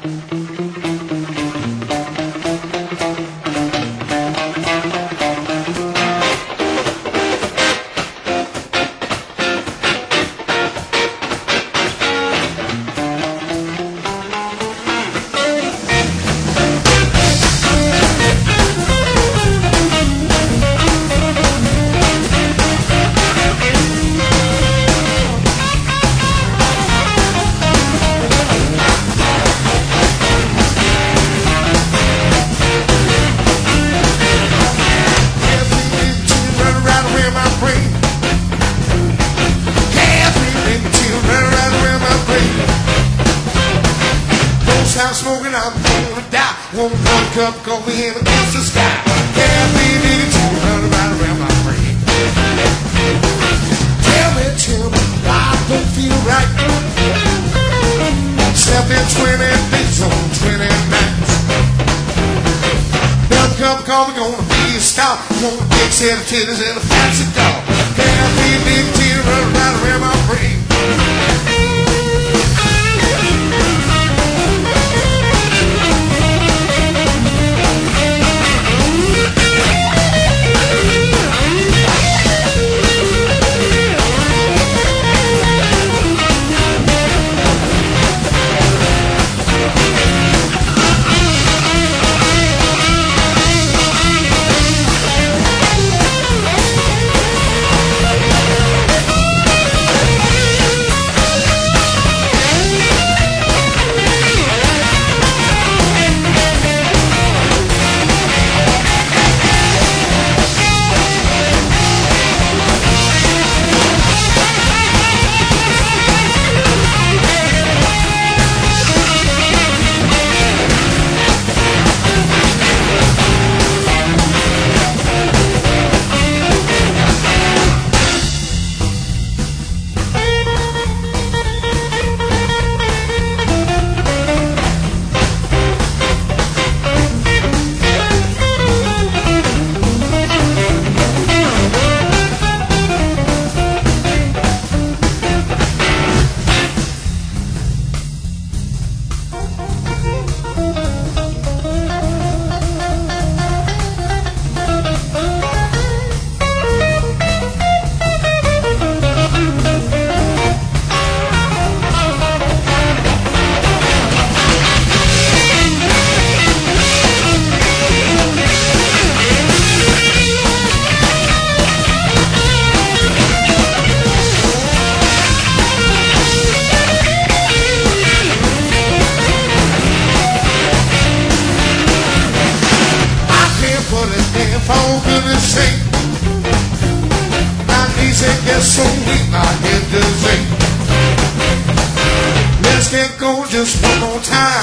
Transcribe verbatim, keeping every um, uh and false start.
Smoking, I'm gonna die. One one cup, go in against the sky. Caffeine in it, run right around my brain. Tell me, tell me, why I don't feel right. Slept in twenty days on twenty nights. One cup, coffee, gonna be a stop. One big set of titties and a fancy dog. Caffeine in it, run right around my brain. For goodness sake, my knees ain't get so weak, my head does ache. Let's get going just one more time.